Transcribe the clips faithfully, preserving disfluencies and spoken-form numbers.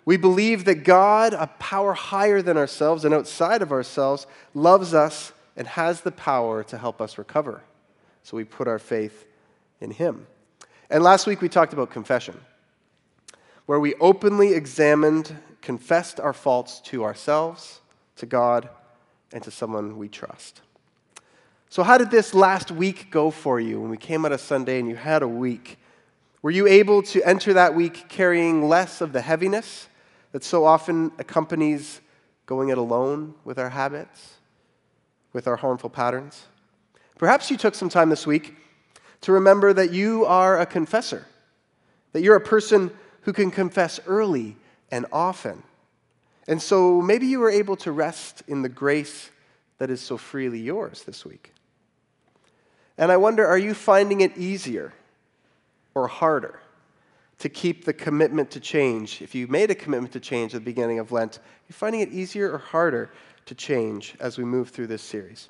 We believe that God, a power higher than ourselves and outside of ourselves, loves us and has the power to help us recover. So we put our faith in him. And last week we talked about confession, where we openly examined, confessed our faults to ourselves, to God, and to someone we trust. So how did this last week go for you when we came out of Sunday and you had a week? Were you able to enter that week carrying less of the heaviness that so often accompanies going it alone with our habits, with our harmful patterns? Perhaps you took some time this week to remember that you are a confessor, that you're a person who can confess early and often. And so maybe you were able to rest in the grace that is so freely yours this week. And I wonder, are you finding it easier or harder to keep the commitment to change? If you made a commitment to change at the beginning of Lent, you're finding it easier or harder to change as we move through this series?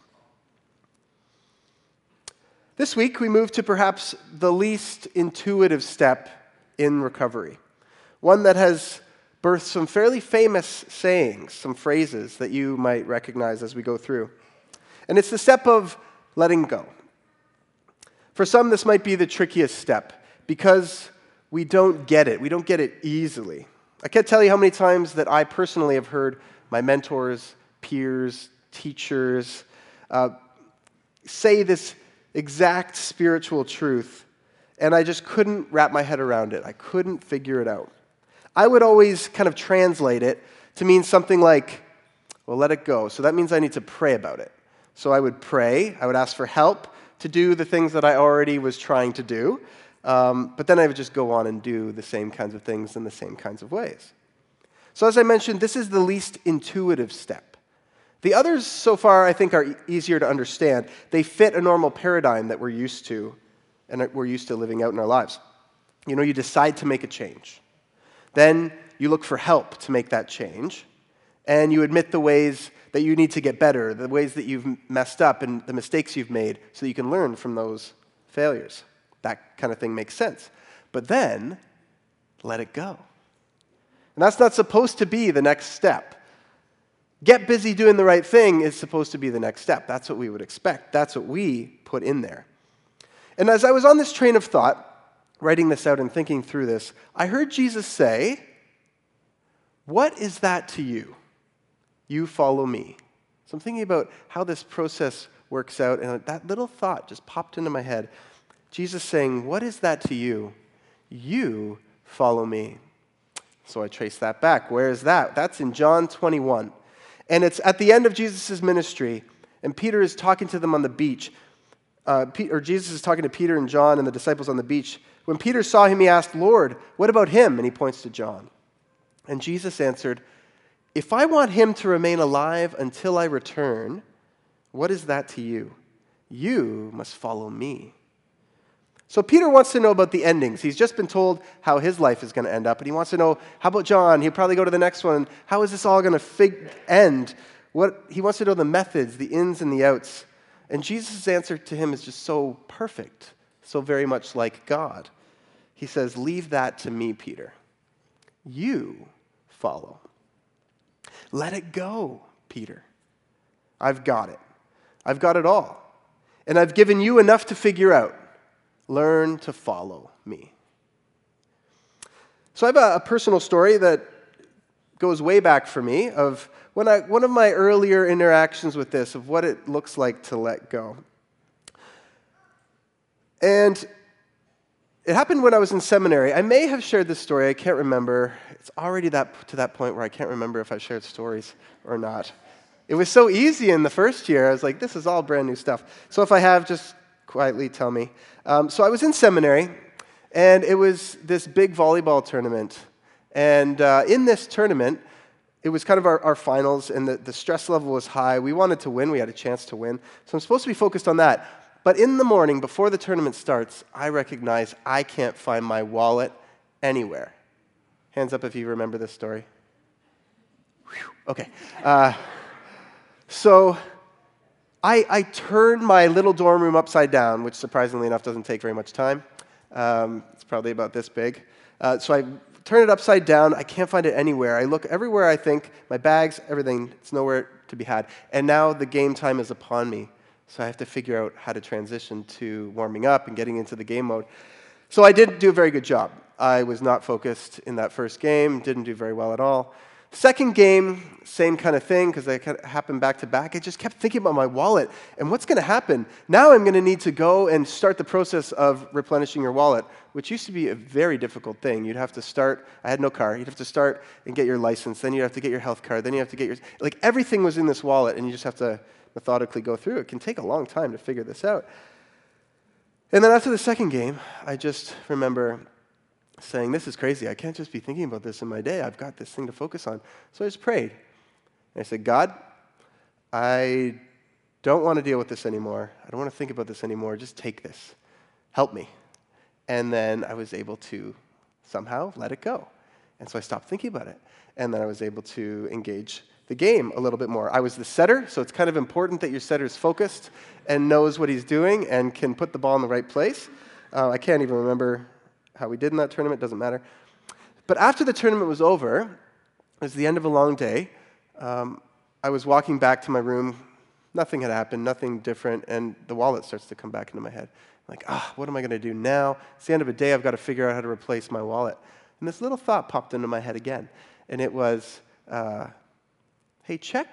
This week, we move to perhaps the least intuitive step in recovery, one that has birthed some fairly famous sayings, some phrases that you might recognize as we go through. And it's the step of letting go. For some, this might be the trickiest step because we don't get it. We don't get it easily. I can't tell you how many times that I personally have heard my mentors, peers, teachers uh, say this exact spiritual truth, and I just couldn't wrap my head around it. I couldn't figure it out. I would always kind of translate it to mean something like, well, let it go. So that means I need to pray about it. So I would pray, I would ask for help to do the things that I already was trying to do, um, but then I would just go on and do the same kinds of things in the same kinds of ways. So as I mentioned, this is the least intuitive step. The others so far, I think, are e- easier to understand. They fit a normal paradigm that we're used to and that we're used to living out in our lives. You know, you decide to make a change. Then you look for help to make that change, and you admit the ways that you need to get better, the ways that you've messed up and the mistakes you've made so that you can learn from those failures. That kind of thing makes sense. But then, let it go. And that's not supposed to be the next step. Get busy doing the right thing is supposed to be the next step. That's what we would expect. That's what we put in there. And as I was on this train of thought, writing this out and thinking through this, I heard Jesus say, "What is that to you? You follow me." So I'm thinking about how this process works out, and that little thought just popped into my head. Jesus saying, "What is that to you? You follow me." So I traced that back. Where is that? That's in John twenty-one. And it's at the end of Jesus' ministry, and Peter is talking to them on the beach. Uh, or Jesus is talking to Peter and John and the disciples on the beach. When Peter saw him, he asked, "Lord, what about him?" And he points to John. And Jesus answered, "If I want him to remain alive until I return, what is that to you? You must follow me." So Peter wants to know about the endings. He's just been told how his life is going to end up, and he wants to know, how about John? He'll probably go to the next one. How is this all going to fig- end? What he wants to know the methods, the ins and the outs. And Jesus' answer to him is just so perfect, so very much like God. He says, "Leave that to me, Peter. You follow. Let it go, Peter. I've got it. I've got it all. And I've given you enough to figure out. Learn to follow me." So I have a, a personal story that goes way back for me of when I, one of my earlier interactions with this, of what it looks like to let go. And it happened when I was in seminary. I may have shared this story. I can't remember. It's already that to that point where I can't remember if I shared stories or not. It was so easy in the first year. I was like, this is all brand new stuff. So if I have, just quietly tell me. Um, so I was in seminary, and it was this big volleyball tournament. And uh, in this tournament, it was kind of our, our finals, and the, the stress level was high. We wanted to win. We had a chance to win. So I'm supposed to be focused on that. But in the morning, before the tournament starts, I recognize I can't find my wallet anywhere. Hands up if you remember this story. Whew, okay. Uh, so I, I turned my little dorm room upside down, which surprisingly enough doesn't take very much time. Um, it's probably about this big. Uh, so I turn it upside down. I can't find it anywhere. I look everywhere I think, my bags, everything, it's nowhere to be had. And now the game time is upon me. So I have to figure out how to transition to warming up and getting into the game mode. So I didn't do a very good job. I was not focused in that first game, didn't do very well at all. Second game, same kind of thing, because they happened back to back. I just kept thinking about my wallet and what's going to happen. Now I'm going to need to go and start the process of replenishing your wallet, which used to be a very difficult thing. You'd have to start, I had no car, you'd have to start and get your license, then you'd have to get your health card, then you have to get your, like everything was in this wallet, and you just have to methodically go through. It can take a long time to figure this out. And then after the second game, I just remember saying, this is crazy. I can't just be thinking about this in my day. I've got this thing to focus on. So I just prayed. And I said, God, I don't want to deal with this anymore. I don't want to think about this anymore. Just take this. Help me. And then I was able to somehow let it go. And so I stopped thinking about it. And then I was able to engage the game a little bit more. I was the setter, so it's kind of important that your setter is focused and knows what he's doing and can put the ball in the right place. Uh, I can't even remember how we did in that tournament, doesn't matter. But after the tournament was over, it was the end of a long day, um, I was walking back to my room. Nothing had happened, nothing different, and the wallet starts to come back into my head. I'm like, ah, what am I going to do now? It's the end of a day, I've got to figure out how to replace my wallet. And this little thought popped into my head again, and it was, uh, hey, check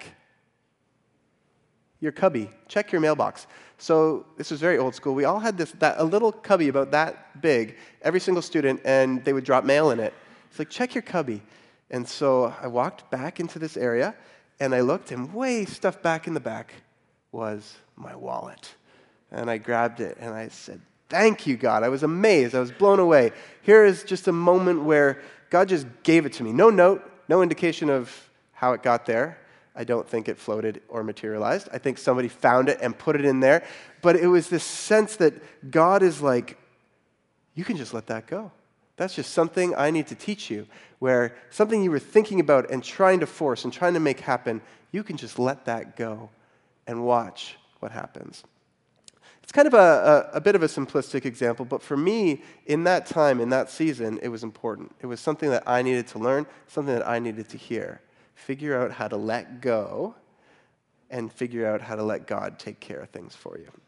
your cubby, check your mailbox. So this was very old school. We all had this that a little cubby about that big, every single student, and they would drop mail in it. It's like, check your cubby. And so I walked back into this area, and I looked, and way stuffed back in the back was my wallet. And I grabbed it, and I said, thank you, God. I was amazed. I was blown away. Here is just a moment where God just gave it to me. No note, no indication of how it got there. I don't think it floated or materialized. I think somebody found it and put it in there. But it was this sense that God is like, you can just let that go. That's just something I need to teach you, where something you were thinking about and trying to force and trying to make happen, you can just let that go and watch what happens. It's kind of a, a, a bit of a simplistic example, but for me, in that time, in that season, it was important. It was something that I needed to learn, something that I needed to hear. Figure out how to let go and figure out how to let God take care of things for you.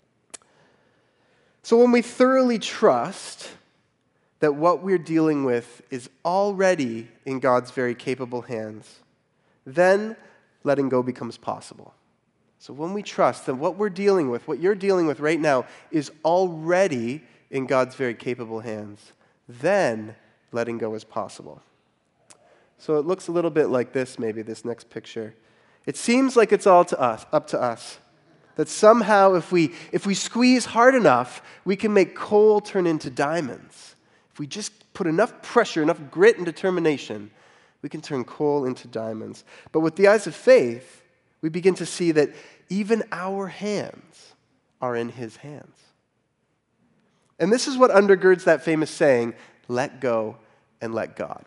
So when we thoroughly trust that what we're dealing with is already in God's very capable hands, then letting go becomes possible. So when we trust that what we're dealing with, what you're dealing with right now, is already in God's very capable hands, then letting go is possible. So it looks a little bit like this, maybe, this next picture. It seems like it's all to us, up to us. That somehow if we, if we squeeze hard enough, we can make coal turn into diamonds. If we just put enough pressure, enough grit and determination, we can turn coal into diamonds. But with the eyes of faith, we begin to see that even our hands are in his hands. And this is what undergirds that famous saying, let go and let God.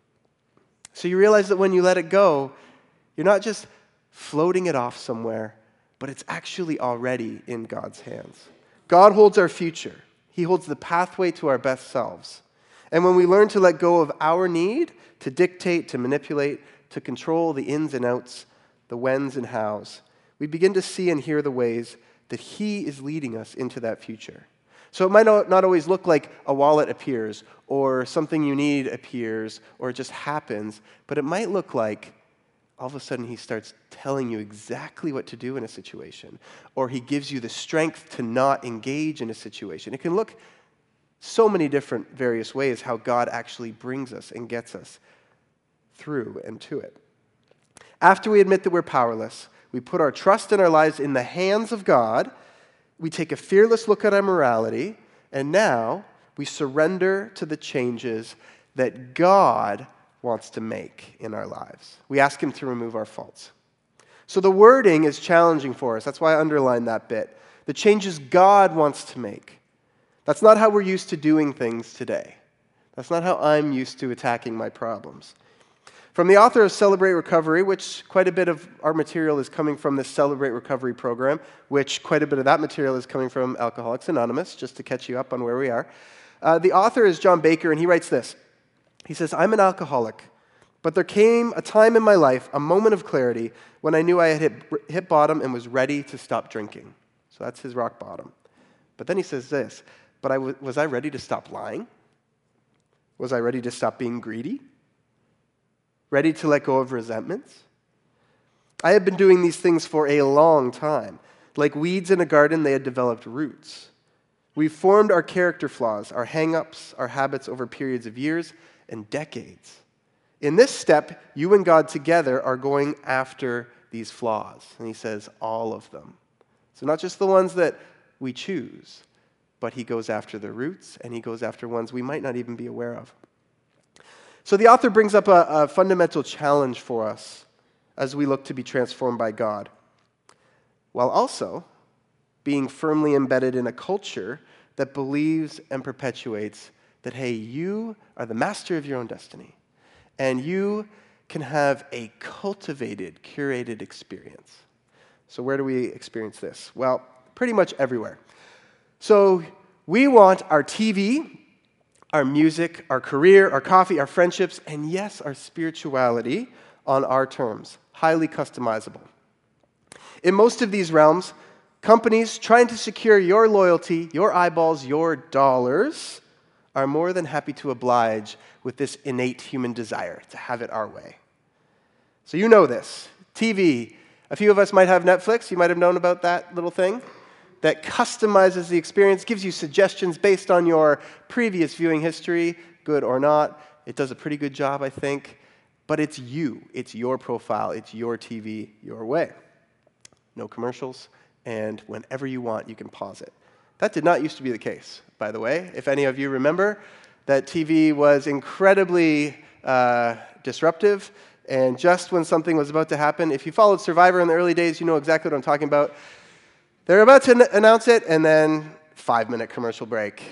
So you realize that when you let it go, you're not just floating it off somewhere, but it's actually already in God's hands. God holds our future. He holds the pathway to our best selves. And when we learn to let go of our need to dictate, to manipulate, to control the ins and outs, the whens and hows, we begin to see and hear the ways that he is leading us into that future. So it might not always look like a wallet appears or something you need appears or it just happens, but it might look like all of a sudden he starts telling you exactly what to do in a situation, or he gives you the strength to not engage in a situation. It can look so many different various ways how God actually brings us and gets us through and to it. After we admit that we're powerless, we put our trust and our lives in the hands of God. We take a fearless look at our morality, and now we surrender to the changes that God wants to make in our lives. We ask him to remove our faults. So the wording is challenging for us. That's why I underlined that bit. The changes God wants to make. That's not how we're used to doing things today. That's not how I'm used to attacking my problems. From the author of Celebrate Recovery, which quite a bit of our material is coming from this Celebrate Recovery program, which quite a bit of that material is coming from Alcoholics Anonymous, just to catch you up on where we are. Uh, the author is John Baker, and he writes this. He says, I'm an alcoholic, but there came a time in my life, a moment of clarity, when I knew I had hit, hit bottom and was ready to stop drinking. So that's his rock bottom. But then he says this, but I w- was I ready to stop lying? Was I ready to stop being greedy? Ready to let go of resentments? I had been doing these things for a long time. Like weeds in a garden, they had developed roots. We formed our character flaws, our hang-ups, our habits over periods of years and decades. In this step, you and God together are going after these flaws. And he says, all of them. So not just the ones that we choose, but he goes after the roots, and he goes after ones we might not even be aware of. So the author brings up a, a fundamental challenge for us as we look to be transformed by God, while also being firmly embedded in a culture that believes and perpetuates that, hey, you are the master of your own destiny, and you can have a cultivated, curated experience. So where do we experience this? Well, pretty much everywhere. So we want our T V, our music, our career, our coffee, our friendships, and yes, our spirituality on our terms, highly customizable. In most of these realms, companies trying to secure your loyalty, your eyeballs, your dollars, are more than happy to oblige with this innate human desire to have it our way. So you know this. T V. A few of us might have Netflix. You might have known about that little thing that customizes the experience, gives you suggestions based on your previous viewing history, good or not. It does a pretty good job, I think. But it's you. It's your profile. It's your T V, your way. No commercials. And whenever you want, you can pause it. That did not used to be the case, by the way. If any of you remember, that T V was incredibly uh, disruptive. And just when something was about to happen, if you followed Survivor in the early days, you know exactly what I'm talking about. They're about to n- announce it, and then five-minute commercial break.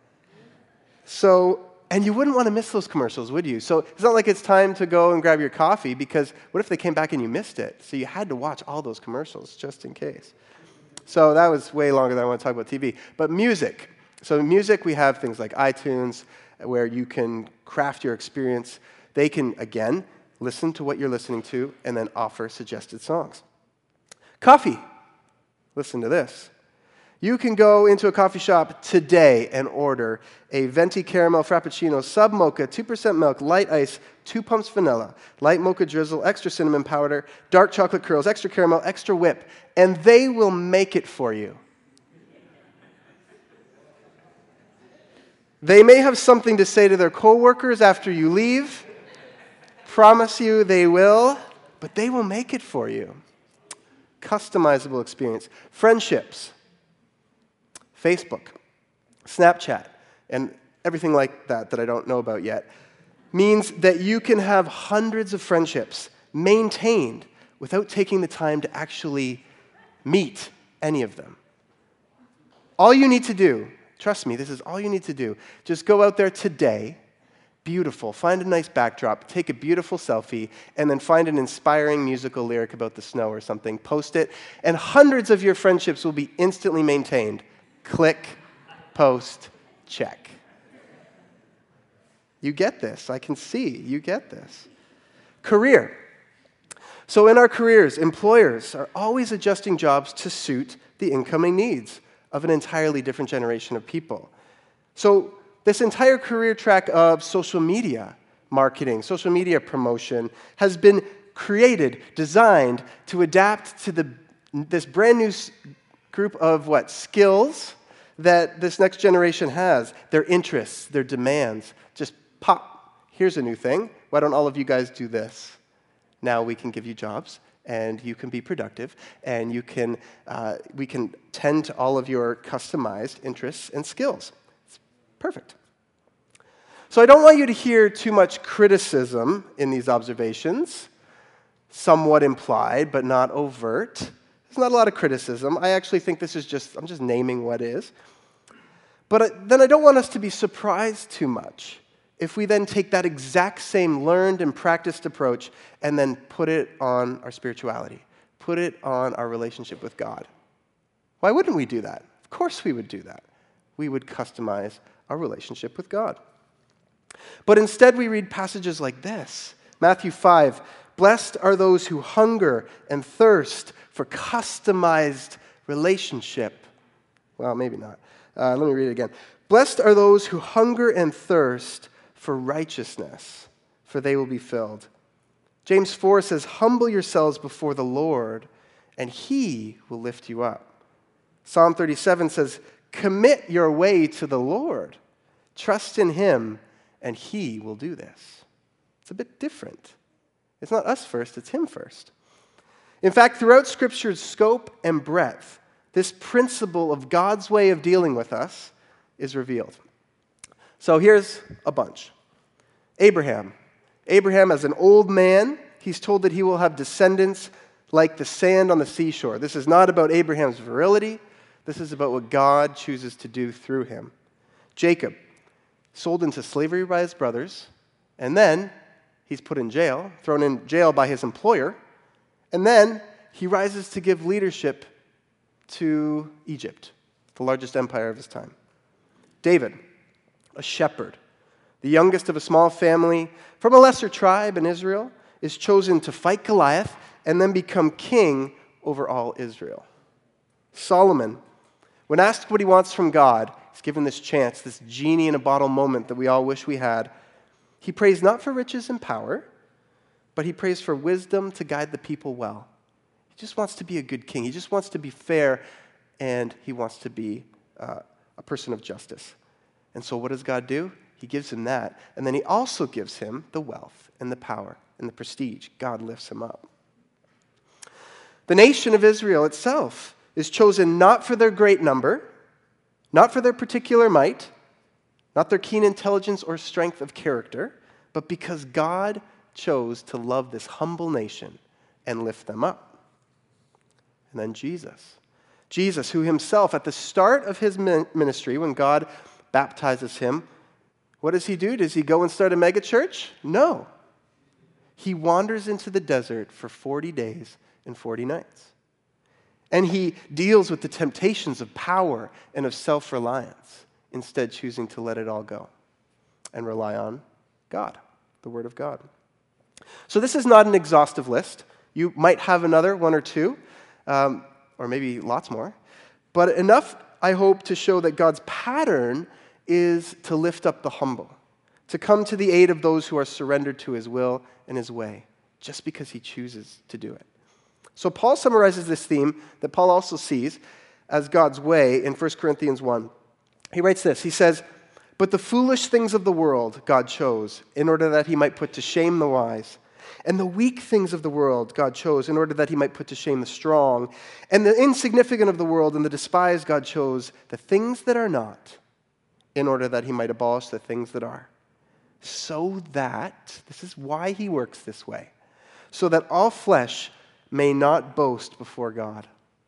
So, and you wouldn't want to miss those commercials, would you? So it's not like it's time to go and grab your coffee, because what if they came back and you missed it? So you had to watch all those commercials, just in case. So that was way longer than I want to talk about T V. But music. So music, we have things like iTunes, where you can craft your experience. They can, again, listen to what you're listening to and then offer suggested songs. Coffee. Listen to this. You can go into a coffee shop today and order a venti caramel frappuccino, sub mocha, two percent milk, light ice, two pumps vanilla, light mocha drizzle, extra cinnamon powder, dark chocolate curls, extra caramel, extra whip, and they will make it for you. They may have something to say to their coworkers after you leave. Promise you they will, but they will make it for you. Customizable experience. Friendships. Facebook, Snapchat, and everything like that that I don't know about yet, means that you can have hundreds of friendships maintained without taking the time to actually meet any of them. All you need to do, trust me, this is all you need to do, just go out there today, beautiful, find a nice backdrop, take a beautiful selfie, and then find an inspiring musical lyric about the snow or something, post it, and hundreds of your friendships will be instantly maintained. Click, post, check. You get this. I can see. You get this. Career. So in our careers, employers are always adjusting jobs to suit the incoming needs of an entirely different generation of people. So this entire career track of social media marketing, social media promotion, has been created, designed to adapt to the, this brand new group of what? Skills that this next generation has, their interests, their demands. Just pop, here's a new thing. Why don't all of you guys do this? Now we can give you jobs, and you can be productive, and you can uh, we can tend to all of your customized interests and skills. It's perfect. So I don't want you to hear too much criticism in these observations, somewhat implied but not overt. There's not a lot of criticism. I actually think this is just, I'm just naming what is. But then I don't want us to be surprised too much if we then take that exact same learned and practiced approach and then put it on our spirituality, put it on our relationship with God. Why wouldn't we do that? Of course we would do that. We would customize our relationship with God. But instead we read passages like this. Matthew five, blessed are those who hunger and thirst for customized relationship. Well, maybe not. Uh, let me read it again. Blessed are those who hunger and thirst for righteousness, for they will be filled. James four says, humble yourselves before the Lord, and he will lift you up. Psalm thirty-seven says, commit your way to the Lord. Trust in him, and he will do this. It's a bit different. It's not us first, it's him first. In fact, throughout Scripture's scope and breadth, this principle of God's way of dealing with us is revealed. So here's a bunch. Abraham. Abraham, as an old man, he's told that he will have descendants like the sand on the seashore. This is not about Abraham's virility. This is about what God chooses to do through him. Jacob, sold into slavery by his brothers, and then he's put in jail, thrown in jail by his employer, and then he rises to give leadership to Egypt, the largest empire of his time. David, a shepherd, the youngest of a small family from a lesser tribe in Israel, is chosen to fight Goliath and then become king over all Israel. Solomon, when asked what he wants from God, he's given this chance, this genie in a bottle moment that we all wish we had. He prays not for riches and power, but he prays for wisdom to guide the people well. He just wants to be a good king. He just wants to be fair, and he wants to be uh, a person of justice. And so what does God do? He gives him that, and then he also gives him the wealth and the power and the prestige. God lifts him up. The nation of Israel itself is chosen not for their great number, not for their particular might, not their keen intelligence or strength of character, but because God chose to love this humble nation and lift them up. And then Jesus. Jesus, who himself, at the start of his ministry, when God baptizes him, what does he do? Does he go and start a megachurch? No. He wanders into the desert for forty days and forty nights. And he deals with the temptations of power and of self-reliance, instead choosing to let it all go and rely on God, the Word of God. So this is not an exhaustive list. You might have another one or two, um, or maybe lots more. But enough, I hope, to show that God's pattern is to lift up the humble, to come to the aid of those who are surrendered to his will and his way, just because he chooses to do it. So Paul summarizes this theme that Paul also sees as God's way in First Corinthians one. He writes this, he says, but the foolish things of the world God chose in order that he might put to shame the wise. And the weak things of the world God chose in order that he might put to shame the strong. And the insignificant of the world and the despised God chose the things that are not in order that he might abolish the things that are. So that, this is why he works this way, so that all flesh may not boast before God.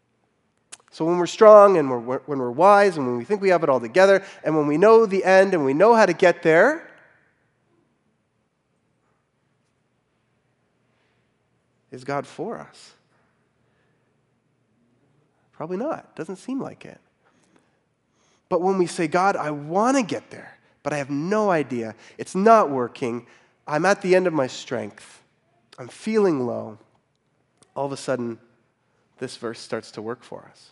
So when we're strong and we're, when we're wise and when we think we have it all together and when we know the end and we know how to get there, is God for us? Probably not. Doesn't seem like it. But when we say, God, I want to get there, but I have no idea. It's not working. I'm at the end of my strength. I'm feeling low. All of a sudden, this verse starts to work for us.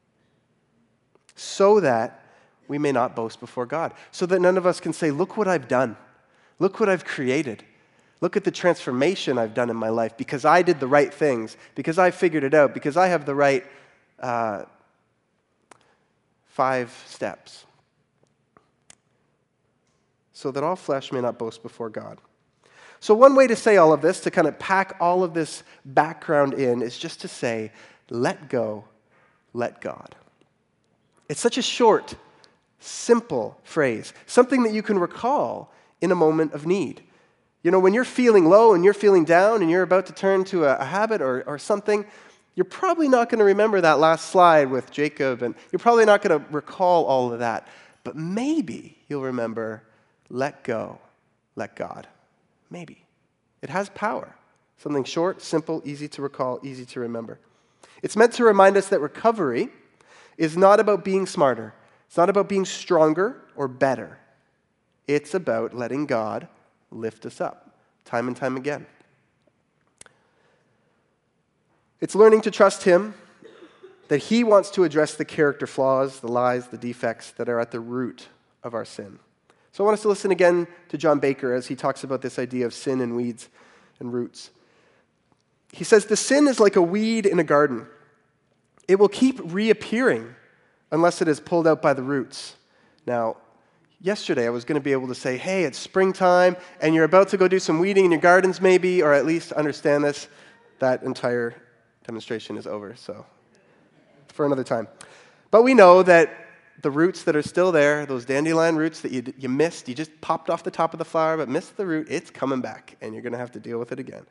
So that we may not boast before God. So that none of us can say, look what I've done. Look what I've created. Look at the transformation I've done in my life because I did the right things, because I figured it out, because I have the right uh, five steps. So that all flesh may not boast before God. So one way to say all of this, to kind of pack all of this background in, is just to say, let go, let God. It's such a short, simple phrase, something that you can recall in a moment of need. You know, when you're feeling low and you're feeling down and you're about to turn to a, a habit or, or something, you're probably not going to remember that last slide with Jacob, and you're probably not going to recall all of that. But maybe you'll remember, let go, let God. Maybe. It has power. Something short, simple, easy to recall, easy to remember. It's meant to remind us that recovery is not about being smarter. It's not about being stronger or better. It's about letting God lift us up time and time again. It's learning to trust him, that he wants to address the character flaws, the lies, the defects that are at the root of our sin. So I want us to listen again to John Baker as he talks about this idea of sin and weeds and roots. He says, the sin is like a weed in a garden. It will keep reappearing unless it is pulled out by the roots. Now, yesterday I was going to be able to say, hey, it's springtime, and you're about to go do some weeding in your gardens maybe, or at least understand this. That entire demonstration is over, so for another time. But we know that the roots that are still there, those dandelion roots that you, you missed, you just popped off the top of the flower, but missed the root, it's coming back, and you're going to have to deal with it again.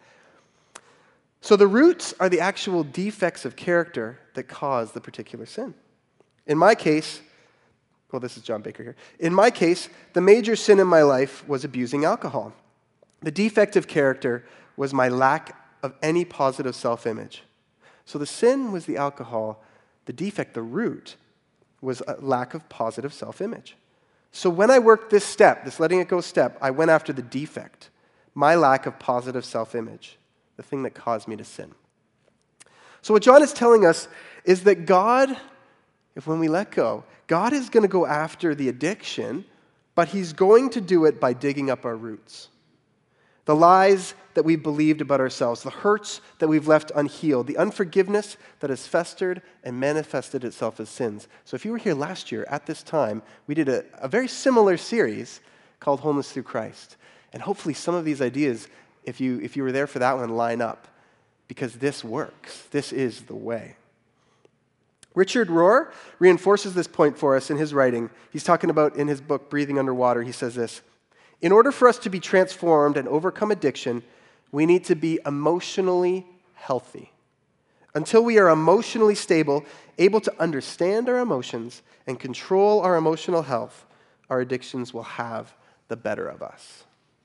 So the roots are the actual defects of character that cause the particular sin. In my case, well, this is John Baker here. In my case, the major sin in my life was abusing alcohol. The defect of character was my lack of any positive self-image. So the sin was the alcohol. The defect, the root, was a lack of positive self-image. So when I worked this step, this letting it go step, I went after the defect, my lack of positive self-image, the thing that caused me to sin. So what John is telling us is that God, if when we let go, God is going to go after the addiction, but he's going to do it by digging up our roots. The lies that we've believed about ourselves, the hurts that we've left unhealed, the unforgiveness that has festered and manifested itself as sins. So if you were here last year at this time, we did a, a very similar series called Wholeness Through Christ. And hopefully some of these ideas, if you, if you were there for that one, line up. Because this works. This is the way. Richard Rohr reinforces this point for us in his writing. He's talking about in his book, Breathing Underwater, he says this: in order for us to be transformed and overcome addiction, we need to be emotionally healthy. Until we are emotionally stable, able to understand our emotions and control our emotional health, our addictions will have the better of us.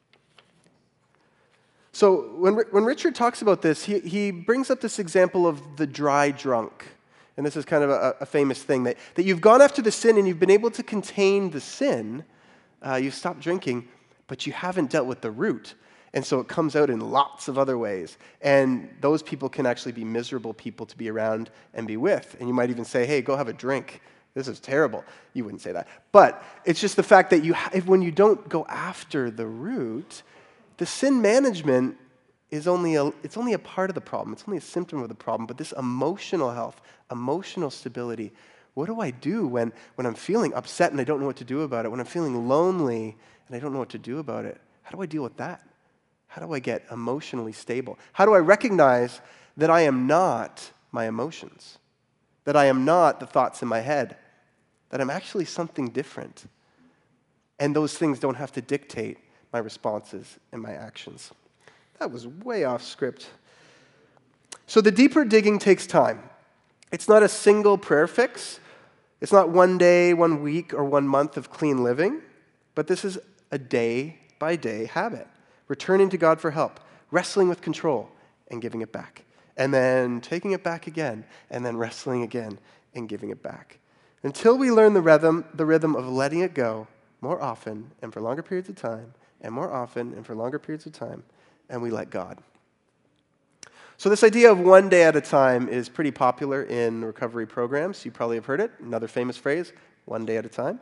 So when, when Richard talks about this, he, he brings up this example of the dry drunk. And this is kind of a, a famous thing, that, that you've gone after the sin and you've been able to contain the sin. Uh, you've stopped drinking, but you haven't dealt with the root. And so it comes out in lots of other ways. And those people can actually be miserable people to be around and be with. And you might even say, hey, go have a drink. This is terrible. You wouldn't say that. But it's just the fact that you, if, when you don't go after the root, the sin management is only a, it's only a part of the problem. It's only a symptom of the problem. But this emotional health, emotional stability, what do I do when, when I'm feeling upset and I don't know what to do about it? When I'm feeling lonely and I don't know what to do about it? How do I deal with that? How do I get emotionally stable? How do I recognize that I am not my emotions? That I am not the thoughts in my head? That I'm actually something different? And those things don't have to dictate my responses and my actions. That was way off script. So the deeper digging takes time. It's not a single prayer fix. It's not one day, one week, or one month of clean living, but this is a day-by-day habit. Returning to God for help, wrestling with control, and giving it back. And then taking it back again, and then wrestling again, and giving it back. Until we learn the rhythm, the rhythm of letting it go more often and for longer periods of time, and more often and for longer periods of time, and we let God. So this idea of one day at a time is pretty popular in recovery programs. You probably have heard it. Another famous phrase, one day at a time.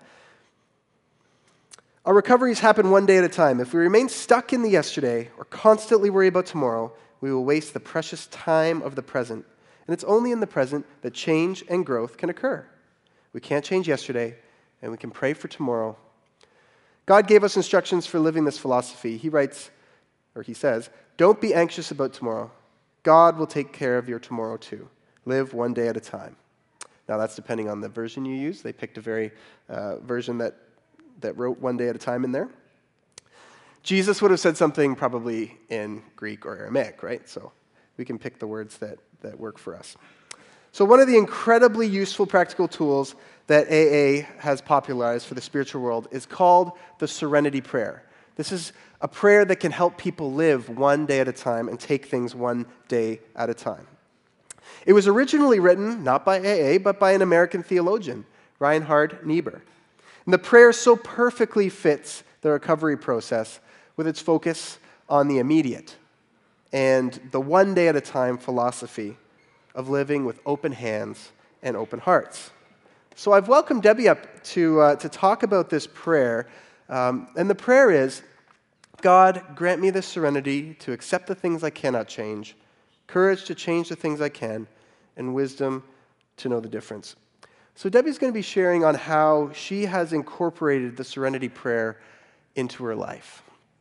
Our recoveries happen one day at a time. If we remain stuck in the yesterday or constantly worry about tomorrow, we will waste the precious time of the present. And it's only in the present that change and growth can occur. We can't change yesterday, and we can pray for tomorrow. God gave us instructions for living this philosophy. He writes, or he says, don't be anxious about tomorrow. God will take care of your tomorrow too. Live one day at a time. Now that's depending on the version you use. They picked a very uh, version that, that wrote one day at a time in there. Jesus would have said something probably in Greek or Aramaic, right? So we can pick the words that, that work for us. So one of the incredibly useful practical tools that A A has popularized for the spiritual world is called the Serenity Prayer. This is a prayer that can help people live one day at a time and take things one day at a time. It was originally written, not by A A, but by an American theologian, Reinhard Niebuhr. And the prayer so perfectly fits the recovery process with its focus on the immediate and the one day at a time philosophy of living with open hands and open hearts. So I've welcomed Debbie up to, uh, to talk about this prayer. Um, and the prayer is, God, grant me the serenity to accept the things I cannot change, courage to change the things I can, and wisdom to know the difference. So Debbie's going to be sharing on how she has incorporated the serenity prayer into her life.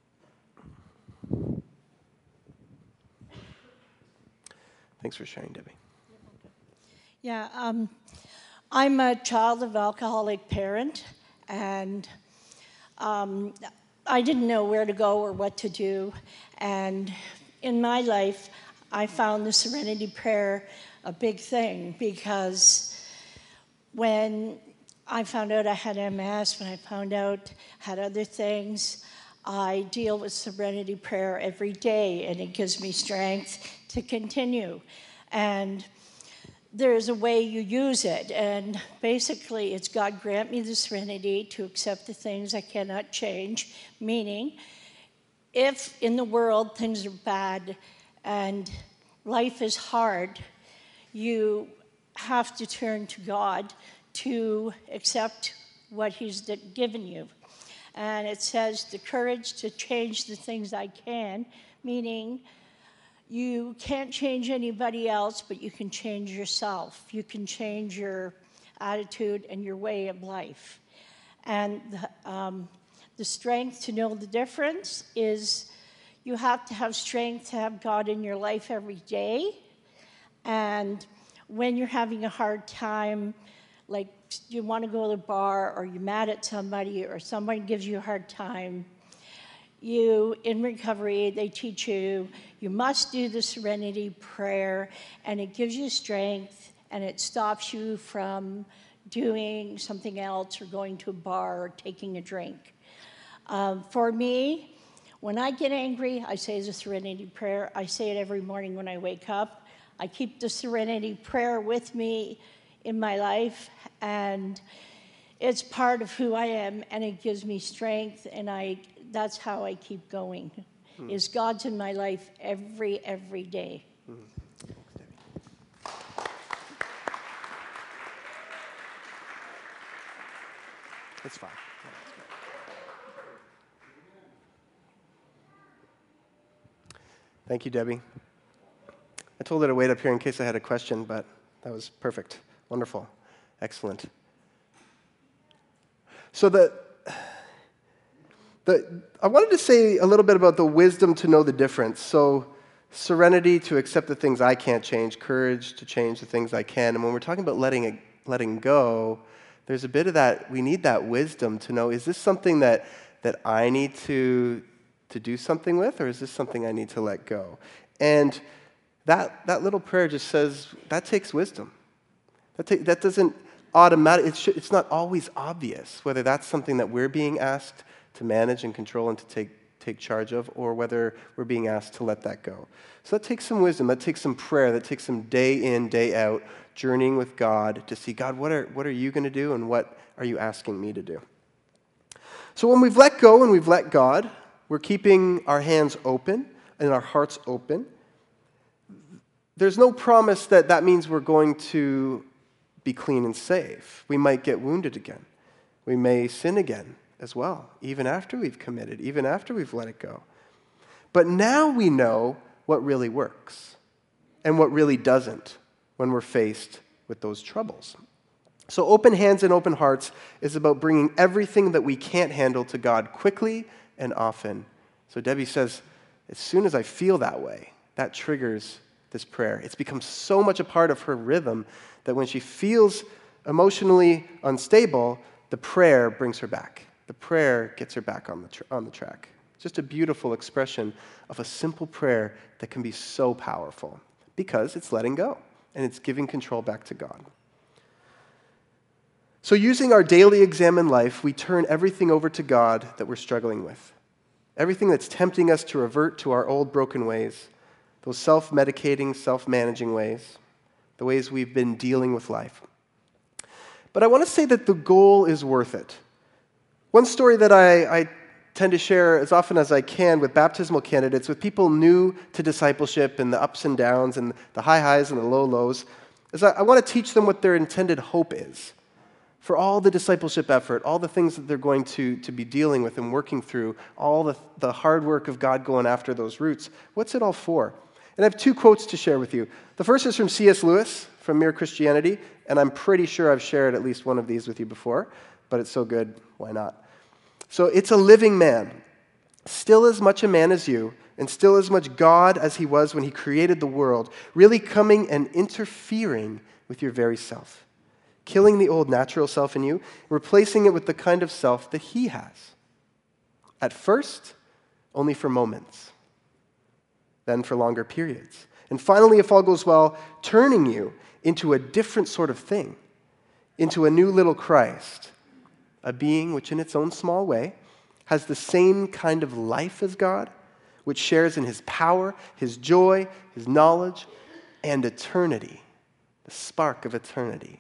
Thanks for sharing, Debbie. Yeah, um, I'm a child of alcoholic parent, and um, I didn't know where to go or what to do. And in my life, I found the Serenity Prayer a big thing, because when I found out I had M S, when I found out I had other things, I deal with Serenity Prayer every day, and it gives me strength to continue. And there's a way you use it, and basically it's, God, grant me the serenity to accept the things I cannot change, meaning if in the world things are bad and life is hard, you have to turn to God to accept what He's given you. And it says the courage to change the things I can, meaning you can't change anybody else, but you can change yourself. You can change your attitude and your way of life. And the, um, the strength to know the difference is you have to have strength to have God in your life every day. And when you're having a hard time, like you want to go to the bar, or you're mad at somebody, or somebody gives you a hard time, you, in recovery, they teach you, you must do the Serenity Prayer, and it gives you strength, and it stops you from doing something else, or going to a bar, or taking a drink. Um, for me, when I get angry, I say the Serenity Prayer. I say it every morning when I wake up. I keep the Serenity Prayer with me in my life, and it's part of who I am, and it gives me strength, and I that's how I keep going, hmm. is God's in my life every, every day. Hmm. That's fine. Thank you, Debbie. I told her to wait up here in case I had a question, but that was perfect. Wonderful. Excellent. So the... The, I wanted to say a little bit about the wisdom to know the difference. So serenity to accept the things I can't change, courage to change the things I can. And when we're talking about letting it, letting go, there's a bit of that, we need that wisdom to know, is this something that, that I need to, to do something with, or is this something I need to let go? And that, that little prayer just says, that takes wisdom. That, take, that doesn't automatically, it's, it's not always obvious whether that's something that we're being asked to manage and control and to take, take charge of, or whether we're being asked to let that go. So that takes some wisdom, that takes some prayer, that takes some day in, day out, journeying with God to see, God, what are, what are you going to do, and what are you asking me to do? So when we've let go and we've let God, we're keeping our hands open and our hearts open. There's no promise that that means we're going to be clean and safe. We might get wounded again. We may sin again as well, even after we've committed, even after we've let it go. But now we know what really works and what really doesn't when we're faced with those troubles. So open hands and open hearts is about bringing everything that we can't handle to God quickly and often. So Debbie says, as soon as I feel that way, that triggers this prayer. It's become so much a part of her rhythm that when she feels emotionally unstable, the prayer brings her back. The prayer gets her back on the, tr- on the track. Just a beautiful expression of a simple prayer that can be so powerful because it's letting go and it's giving control back to God. So using our daily exam in life, we turn everything over to God that we're struggling with. Everything that's tempting us to revert to our old broken ways, those self-medicating, self-managing ways, the ways we've been dealing with life. But I want to say that the goal is worth it. One story that I, I tend to share as often as I can with baptismal candidates, with people new to discipleship and the ups and downs and the high highs and the low lows, is I, I want to teach them what their intended hope is for all the discipleship effort, all the things that they're going to, to be dealing with and working through, all the, the hard work of God going after those roots. What's it all for? And I have two quotes to share with you. The first is from C S Lewis, from Mere Christianity, and I'm pretty sure I've shared at least one of these with you before, but it's so good, why not? So it's a living man, still as much a man as you, and still as much God as he was when he created the world, really coming and interfering with your very self, killing the old natural self in you, replacing it with the kind of self that he has. At first, only for moments, then for longer periods. And finally, if all goes well, turning you into a different sort of thing, into a new little Christ, a being which in its own small way has the same kind of life as God, which shares in his power, his joy, his knowledge, and eternity, the spark of eternity.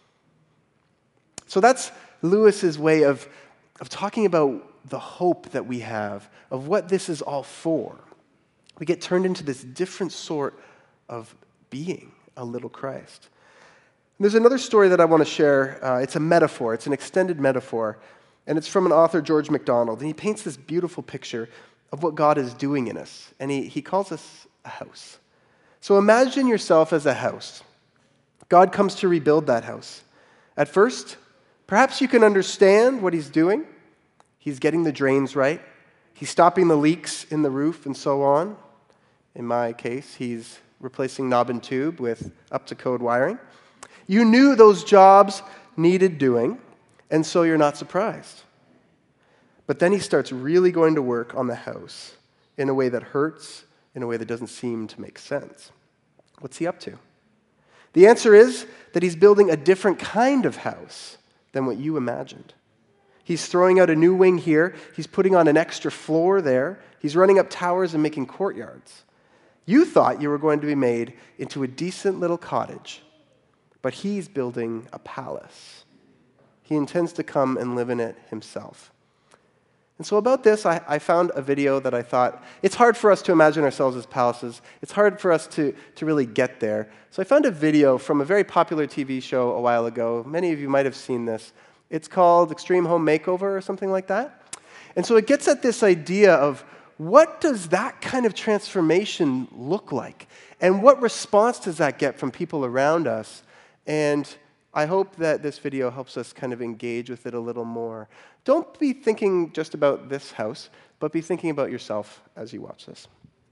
So that's Lewis's way of, of talking about the hope that we have, of what this is all for. We get turned into this different sort of being, a little Christ. And there's another story that I want to share. Uh, it's a metaphor. It's an extended metaphor. And it's from an author, George MacDonald. And he paints this beautiful picture of what God is doing in us. And he, he calls us a house. So imagine yourself as a house. God comes to rebuild that house. At first, perhaps you can understand what he's doing. He's getting the drains right. He's stopping the leaks in the roof and so on. In my case, he's replacing knob and tube with up-to-code wiring. You knew those jobs needed doing, and so you're not surprised. But then he starts really going to work on the house in a way that hurts, in a way that doesn't seem to make sense. What's he up to? The answer is that he's building a different kind of house than what you imagined. He's throwing out a new wing here. He's putting on an extra floor there. He's running up towers and making courtyards. You thought you were going to be made into a decent little cottage, but he's building a palace. He intends to come and live in it himself. And so about this, I, I found a video that I thought, it's hard for us to imagine ourselves as palaces. It's hard for us to, to really get there. So I found a video from a very popular T V show a while ago. Many of you might have seen this. It's called Extreme Home Makeover or something like that. And so it gets at this idea of what does that kind of transformation look like? And what response does that get from people around us? And I hope that this video helps us kind of engage with it a little more. Don't be thinking just about this house, but be thinking about yourself as you watch this.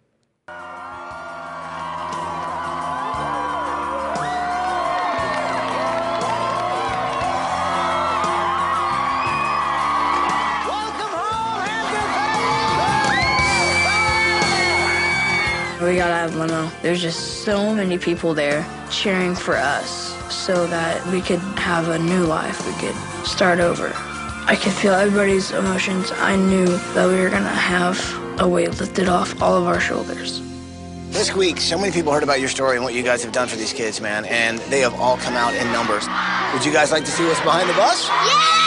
We got out of limo. There's just so many people there cheering for us so that we could have a new life. We could start over. I could feel everybody's emotions. I knew that we were going to have a weight lifted off all of our shoulders. This week, so many people heard about your story and what you guys have done for these kids, man, and they have all come out in numbers. Would you guys like to see what's behind the bus? Yeah!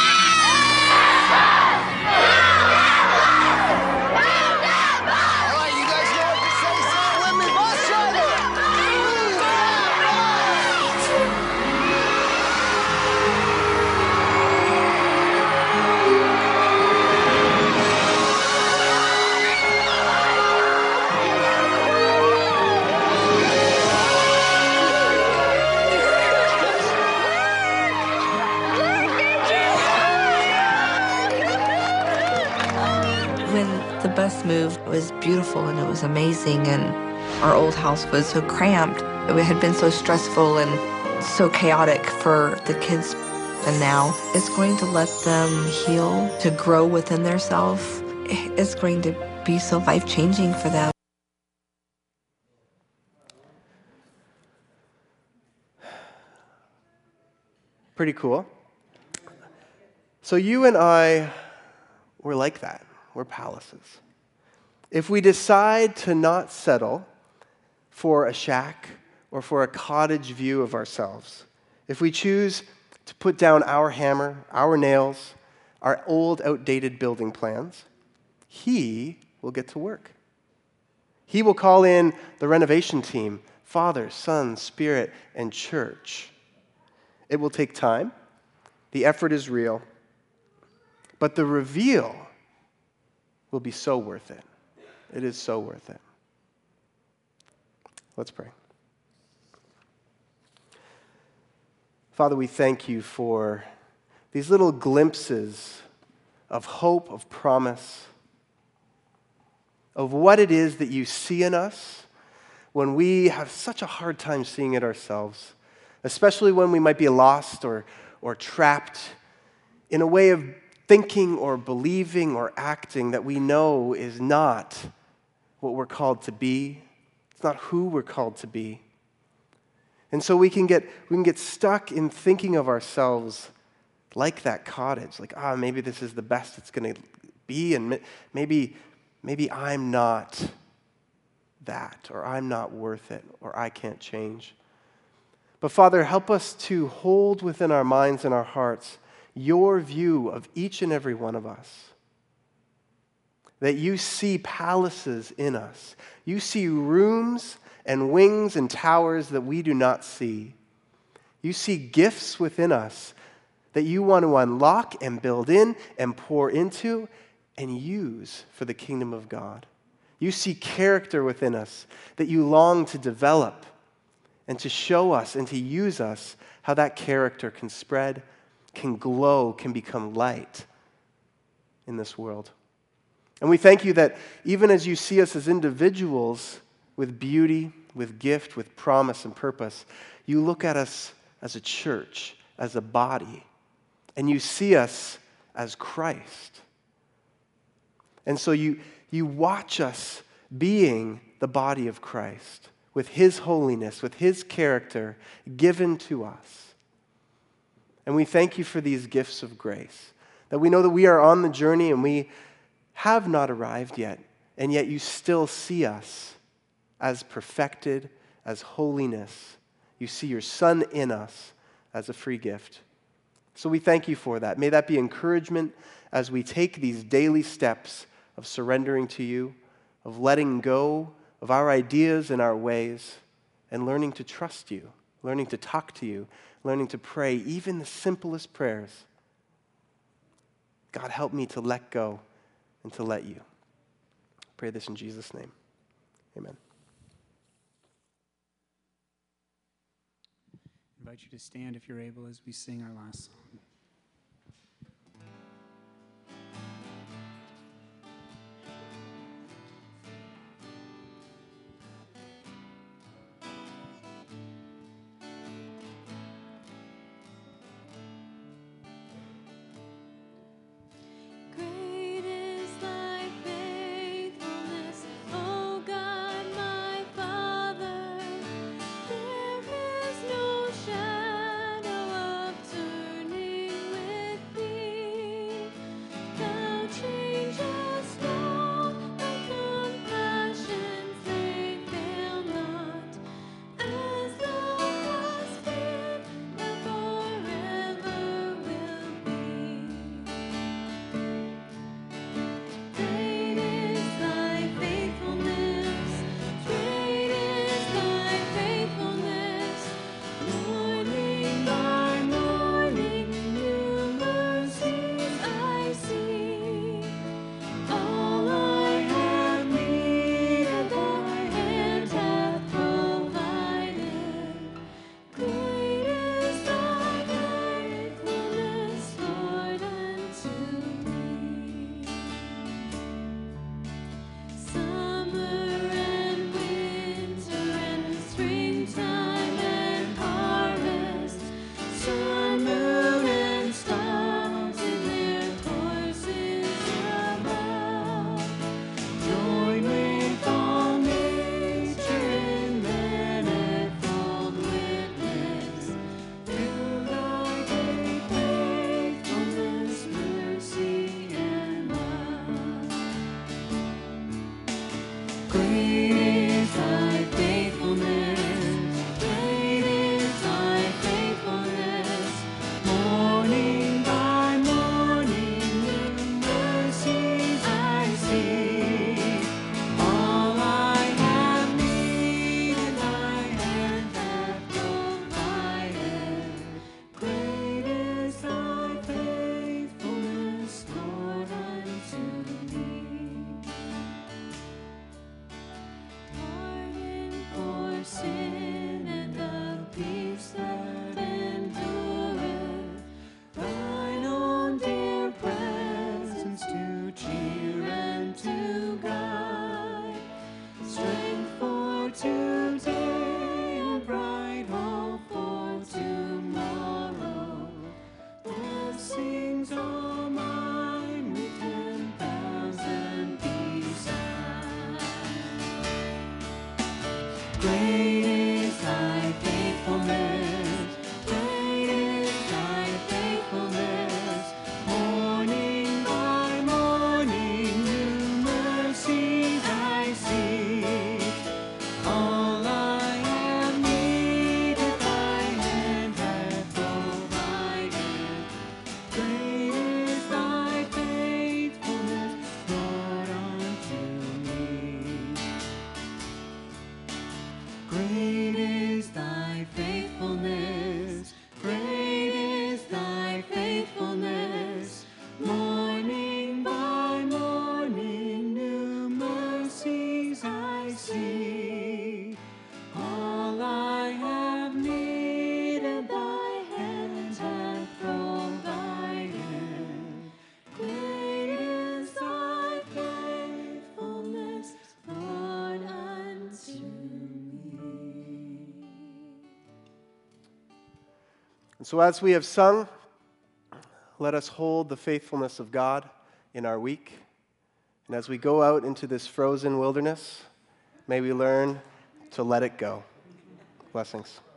The bus move was beautiful and it was amazing, and our old house was so cramped. It had been so stressful and so chaotic for the kids, and now it's going to let them heal, to grow within themselves. It's going to be so life-changing for them. Pretty cool. So you and I, we're like that. We're palaces. If we decide to not settle for a shack or for a cottage view of ourselves, if we choose to put down our hammer, our nails, our old, outdated building plans, He will get to work. He will call in the renovation team, Father, Son, Spirit, and church. It will take time. The effort is real. But the reveal will be so worth it. It is so worth it. Let's pray. Father, we thank you for these little glimpses of hope, of promise, of what it is that you see in us when we have such a hard time seeing it ourselves, especially when we might be lost or, or trapped in a way of thinking or believing or acting that we know is not what we're called to be. It's not who we're called to be. And so we can get we can get stuck in thinking of ourselves like that cottage, like, ah, maybe this is the best it's going to be, and maybe maybe I'm not that, or I'm not worth it, or I can't change. But Father, help us to hold within our minds and our hearts your view of each and every one of us. That you see palaces in us. You see rooms and wings and towers that we do not see. You see gifts within us that you want to unlock and build in and pour into and use for the kingdom of God. You see character within us that you long to develop and to show us and to use us how that character can spread, can glow, can become light in this world. And we thank you that even as you see us as individuals with beauty, with gift, with promise and purpose, you look at us as a church, as a body, and you see us as Christ. And so you, you watch us being the body of Christ, with his holiness, with his character given to us. And we thank you for these gifts of grace, that we know that we are on the journey and we have not arrived yet, and yet you still see us as perfected, as holiness. You see your Son in us as a free gift. So we thank you for that. May that be encouragement as we take these daily steps of surrendering to you, of letting go of our ideas and our ways, and learning to trust you, learning to talk to you, learning to pray, even the simplest prayers. God, help me to let go and to let you. I pray this in Jesus' name. Amen. I invite you to stand if you're able as we sing our last song. There is no shadow of turning. for sin and of peace that endureth. Thine own dear presence to cheer and to guide, strength for today and bright hope for tomorrow. Blessings all mine with ten thousand beside. Great is thy faithfulness, great is thy faithfulness. Morning by morning, new mercies I see. All I have needed, thy hand hath provided. Great is thy faithfulness, Lord, unto me. Great is thy faithfulness, great is thy faithfulness. Morning by morning, new mercies I see. All I have needed, thy hand hath provided. Great is thy faithfulness, Lord, unto me. And so, as we have sung, let us hold the faithfulness of God in our week. And as we go out into this frozen wilderness, may we learn to let it go. Blessings.